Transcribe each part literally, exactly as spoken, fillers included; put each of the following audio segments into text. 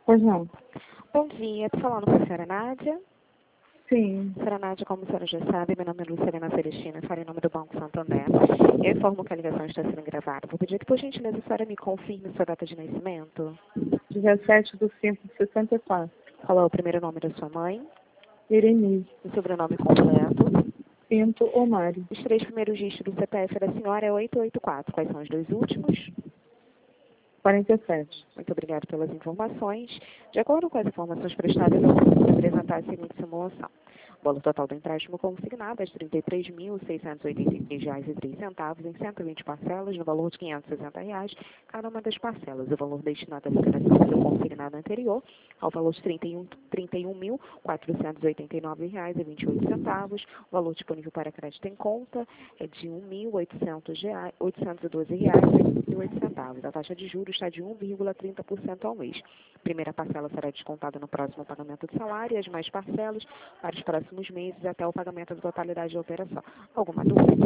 Pois não. Bom dia, estou falando com a senhora Nádia. Sim. Senhora Nádia, como a senhora já sabe, meu nome é Lucilena Celestina, falo em nome do Banco Santander. Eu informo que a ligação está sendo gravada. Vou pedir que, por gentileza, a senhora me confirme sua data de nascimento. dezessete de cinco de sessenta e quatro. Qual é o primeiro nome da sua mãe? Irene. O sobrenome completo? Pinto Omário. Os três primeiros dígitos do C P F da senhora é oito oito quatro. Quais são os dois últimos? quarenta e sete. Muito obrigada pelas informações. De acordo com as informações prestadas, eu preciso apresentar a seguinte simulação. O valor total do empréstimo consignado é de trinta e três mil, seiscentos e oitenta e três reais e três centavos em cento e vinte parcelas, no valor de quinhentos e sessenta reais, cada uma das parcelas. O valor destinado à liquidação do consignado anterior ao valor de trinta e um mil, quatrocentos e oitenta e nove reais e vinte e oito centavos. O valor disponível para crédito em conta é de um mil, oitocentos e doze reais e vinte e oito centavos. A taxa de juros está de um vírgula trinta por cento ao mês. A primeira parcela será descontada no próximo pagamento de salário e as mais parcelas para os próximos meses até o pagamento da totalidade da operação. Alguma dúvida?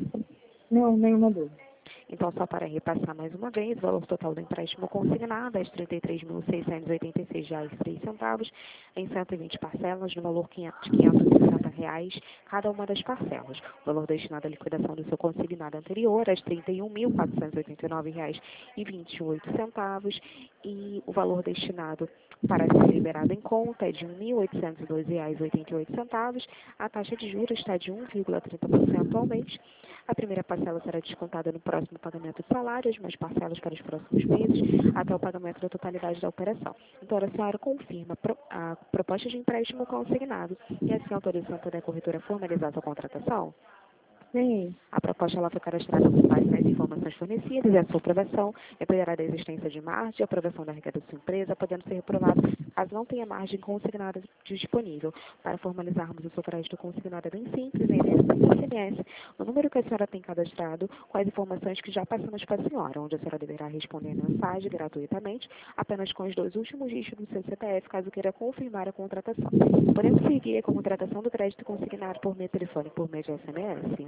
Não, nenhuma dúvida. Então, só para repassar mais uma vez, o valor total do empréstimo consignado é de trinta e três mil, seiscentos e oitenta e seis reais e três centavos em cento e vinte parcelas, no valor de quinhentos e sessenta reais cada uma das parcelas. O valor destinado à liquidação do seu consignado anterior é de trinta e um mil, quatrocentos e oitenta e nove reais e vinte e oito centavos e o valor destinado para ser liberado em conta é de um mil, oitocentos e doze reais e oitenta e oito centavos. A taxa de juros está de um vírgula trinta por cento ao mês. A primeira parcela será descontada no próximo pagamento de salários, mais parcelas para os próximos meses, até o pagamento da totalidade da operação. Então, a senhora confirma a proposta de empréstimo consignado e assim autoriza a corretora a formalizar a sua contratação? Sim. A proposta ela foi cadastrada com base nas informações fornecidas e a sua aprovação dependerá da existência de margem e aprovação da regra da sua empresa, podendo ser reprovada caso não tenha margem consignada disponível. Para formalizarmos o seu crédito consignado é bem simples, enviar um S M S no número que a senhora tem cadastrado com as informações que já passamos para a senhora, onde a senhora deverá responder a mensagem gratuitamente, apenas com os dois últimos dígitos do seu C P F, caso queira confirmar a contratação. Podemos seguir com a contratação do crédito consignado por meio telefone por meio de S M S?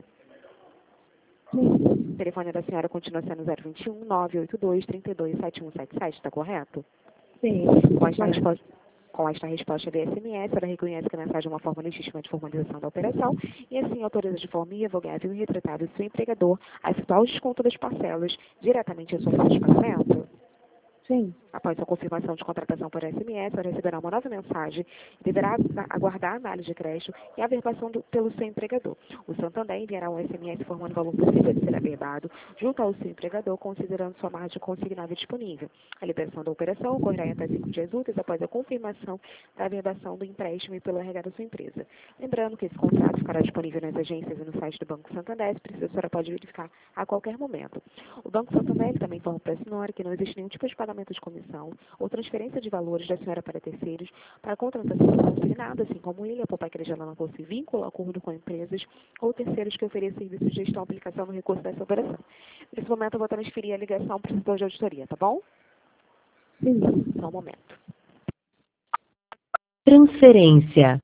O telefone da senhora continua sendo zero vinte e um, nove oito dois, trinta e dois, setenta e um setenta e sete, está correto? Sim. Com esta, resposta, com esta resposta de S M S, ela reconhece que a mensagem é uma forma legítima de formalização da operação e assim autoriza de forma irrevogável e retratável o seu empregador a efetuar o desconto das parcelas diretamente em sua fonte de pagamento. Sim. Após a confirmação de contratação por S M S, ela receberá uma nova mensagem e deverá aguardar a análise de crédito e a averbação do, pelo seu empregador. O Santander enviará um S M S informando o valor possível de ser averbado junto ao seu empregador, considerando sua margem consignada disponível. A liberação da operação ocorrerá em até cinco dias úteis após a confirmação da averbação do empréstimo e pelo R H da sua empresa. Lembrando que esse contrato ficará disponível nas agências e no site do Banco Santander, se precisa, a senhora pode verificar a qualquer momento. O Banco Santander ele também informa para a senhora que não existe nenhum tipo de pagamento de comissão ou transferência de valores da senhora para terceiros para a contratação do consignado, assim como ele, a Poupa Igreja não possui vínculo, acordo com empresas ou terceiros que ofereçam serviços de gestão ou aplicação no recurso dessa operação. Nesse momento, eu vou transferir a ligação para o setor de auditoria, tá bom? Sim. Só um momento. Transferência.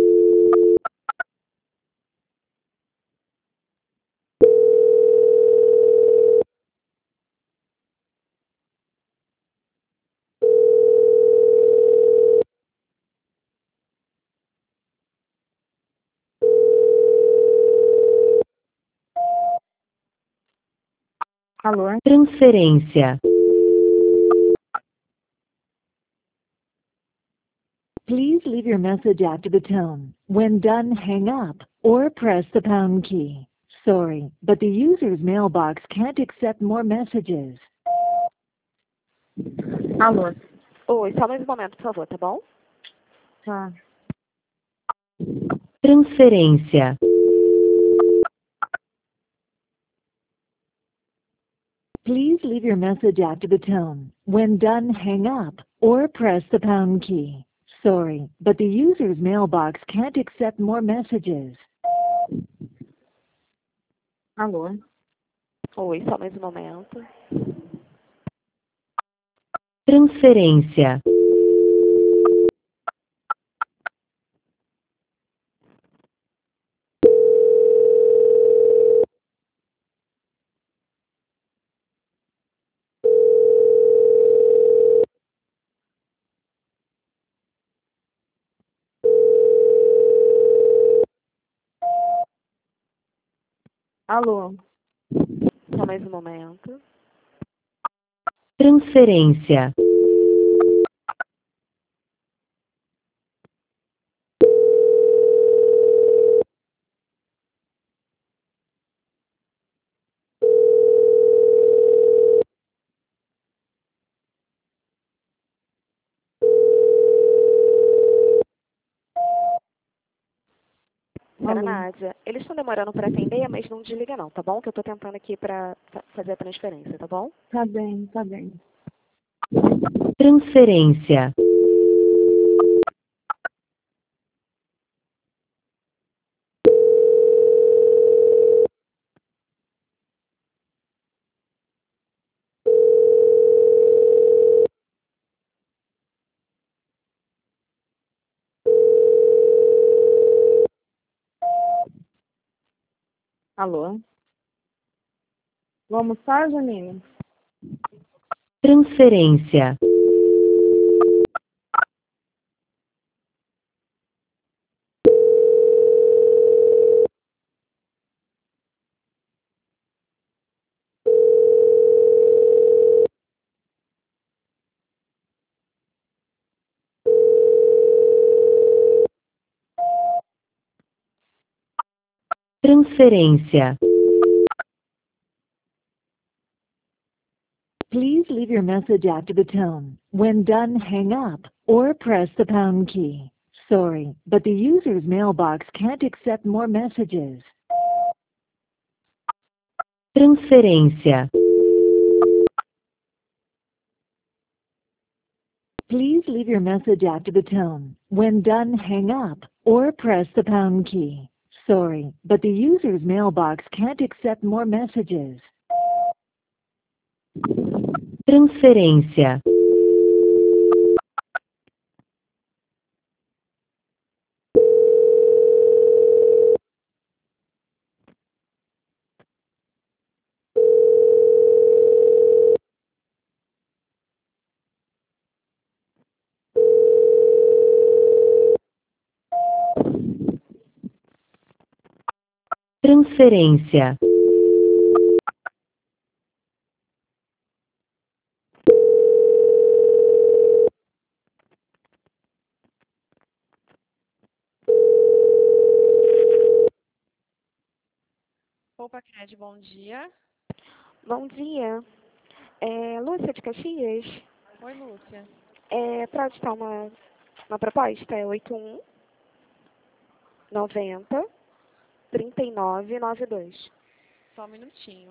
Alô? Transferência. Please leave your message after the tone. When done, hang up or press the pound key. Sorry, but the user's mailbox can't accept more messages. Alô? Oi, só mais um momento, por favor, tá bom? Tá. Transferência. Please leave your message after the tone. When done, hang up or press the pound key. Sorry, but the user's mailbox can't accept more messages. Alô? Oi, só mais um momento. Transferência. Alô? Só mais um momento. Transferência. Senhora Alô? Nádia, eles estão demorando para atender, mas não desliga não, tá bom? Que eu tô tentando aqui para fazer a transferência, tá bom? Tá bem, tá bem. Transferência. Alô? Vamos almoçar, Janine? Transferência. Transferência. Please leave your message after the tone. When done, hang up or press the pound key. Sorry, but the user's mailbox can't accept more messages. Transferência. Please leave your message after the tone. When done, hang up or press the pound key. Sorry, but the user's mailbox can't accept more messages. Transferência. Transferência. Opa, Cred, bom dia. Bom dia. É, Lúcia de Caxias. Oi, Lúcia. É, para editar uma, uma proposta é oito um noventa trinta e nove noventa e dois. Só um minutinho.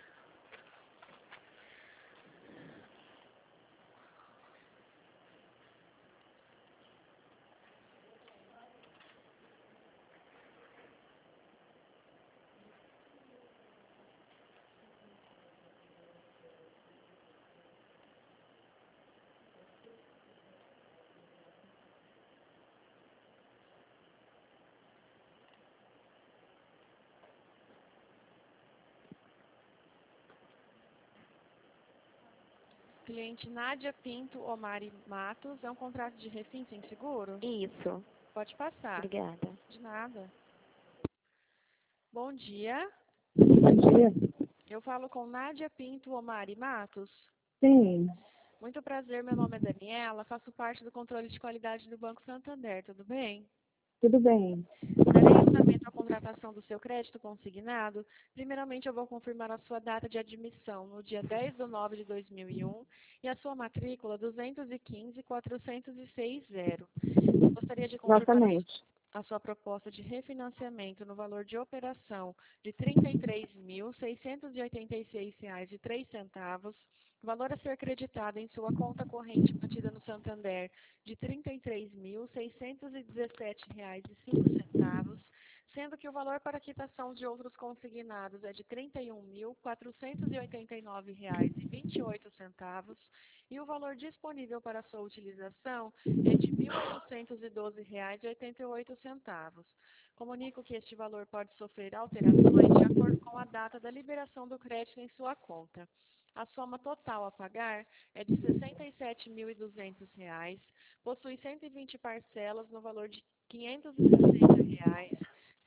Cliente Nádia Pinto Omari Matos, é um contrato de refim sem seguro? Isso. Pode passar. Obrigada. De nada. Bom dia. Bom dia. Eu falo com Nádia Pinto Omari Matos. Sim, Muito prazer, meu nome é Daniela, faço parte do controle de qualidade do Banco Santander, tudo bem? tudo bem. Darei andamento à contratação do seu crédito consignado. Primeiramente, eu vou confirmar a sua data de admissão no dia dez de nove de dois mil e um e a sua matrícula duzentos e quinze quatrocentos e seis zero. Eu gostaria de confirmar a Exatamente. a sua proposta de refinanciamento no valor de operação de trinta e três mil seiscentos e oitenta e seis reais e três centavos, valor a ser creditado em sua conta corrente mantida no Santander de trinta e três mil seiscentos e dezessete reais e cinco centavos, sendo que o valor para quitação de outros consignados é de trinta e um mil quatrocentos e oitenta e nove reais e vinte e oito centavos e o valor disponível para sua utilização é de mil oitocentos e doze reais e oitenta e oito centavos. Comunico que este valor pode sofrer alterações de acordo com a data da liberação do crédito em sua conta. A soma total a pagar é de sessenta e sete mil e duzentos reais, possui cento e vinte parcelas no valor de quinhentos e sessenta reais,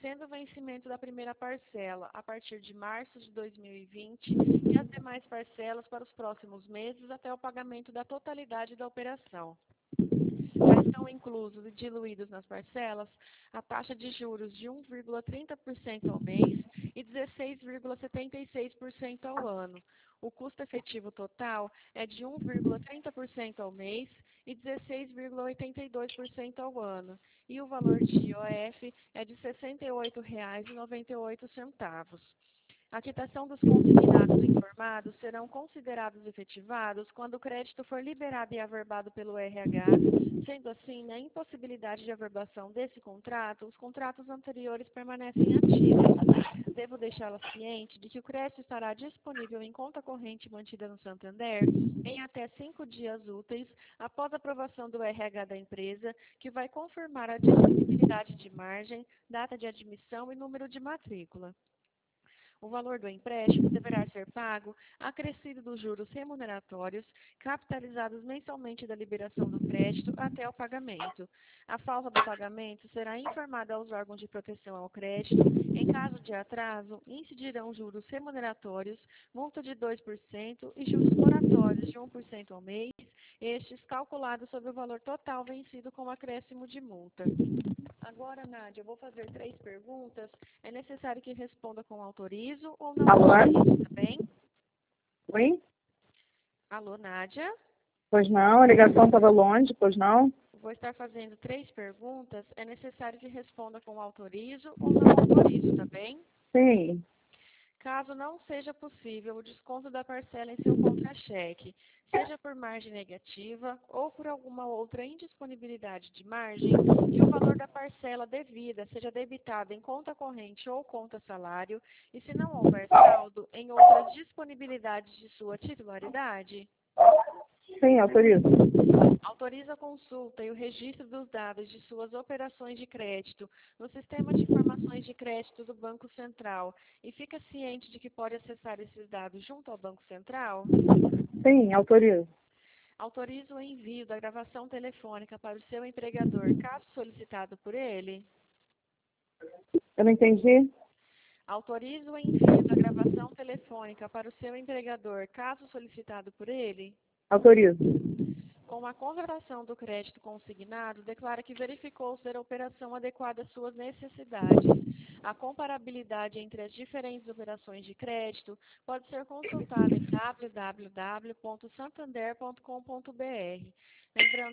sendo o vencimento da primeira parcela a partir de março de dois mil e vinte e as demais parcelas para os próximos meses até o pagamento da totalidade da operação. Já estão inclusos e diluídos nas parcelas a taxa de juros de um vírgula trinta por cento ao mês e dezesseis vírgula setenta e seis por cento ao ano. O custo efetivo total é de um vírgula trinta por cento ao mês e dezesseis vírgula oitenta e dois por cento ao ano. E o valor de I O F é de sessenta e oito reais e noventa e oito centavos. A quitação dos consignados informados serão considerados efetivados quando o crédito for liberado e averbado pelo R H, sendo assim, na impossibilidade de averbação desse contrato, os contratos anteriores permanecem ativos. Devo deixá-la ciente de que o crédito estará disponível em conta corrente mantida no Santander em até cinco dias úteis após a aprovação do R H da empresa, que vai confirmar a disponibilidade de margem, data de admissão e número de matrícula. O valor do empréstimo deverá ser pago acrescido dos juros remuneratórios capitalizados mensalmente da liberação do crédito até o pagamento. A falta do pagamento será informada aos órgãos de proteção ao crédito. Em caso de atraso, incidirão juros remuneratórios, multa de dois por cento e juros moratórios de um por cento ao mês, estes calculados sobre o valor total vencido com acréscimo de multa. Agora, Nádia, eu vou fazer três perguntas. É necessário que responda com autorizo ou não Alô? autorizo, tá bem? Oi? Alô, Nádia? Pois não, a ligação estava longe, pois não? Vou estar fazendo três perguntas. É necessário que responda com autorizo ou não autorizo, tá bem? Sim. Caso não seja possível o desconto da parcela em seu contra-cheque, seja por margem negativa ou por alguma outra indisponibilidade de margem, que o valor da parcela devida seja debitado em conta corrente ou conta salário, e se não houver saldo, em outras disponibilidades de sua titularidade. Sim, autorizo. Autoriza a consulta e o registro dos dados de suas operações de crédito no Sistema de Informações de Crédito do Banco Central e fica ciente de que pode acessar esses dados junto ao Banco Central? Sim, autorizo. Autoriza o envio da gravação telefônica para o seu empregador, caso solicitado por ele? Eu não entendi? Autoriza o envio da gravação telefônica para o seu empregador, caso solicitado por ele? Autorizo. Com a contratação do crédito consignado, declara que verificou ser a operação adequada às suas necessidades. A comparabilidade entre as diferentes operações de crédito pode ser consultada em w w w ponto santander ponto com ponto b r. Lembrando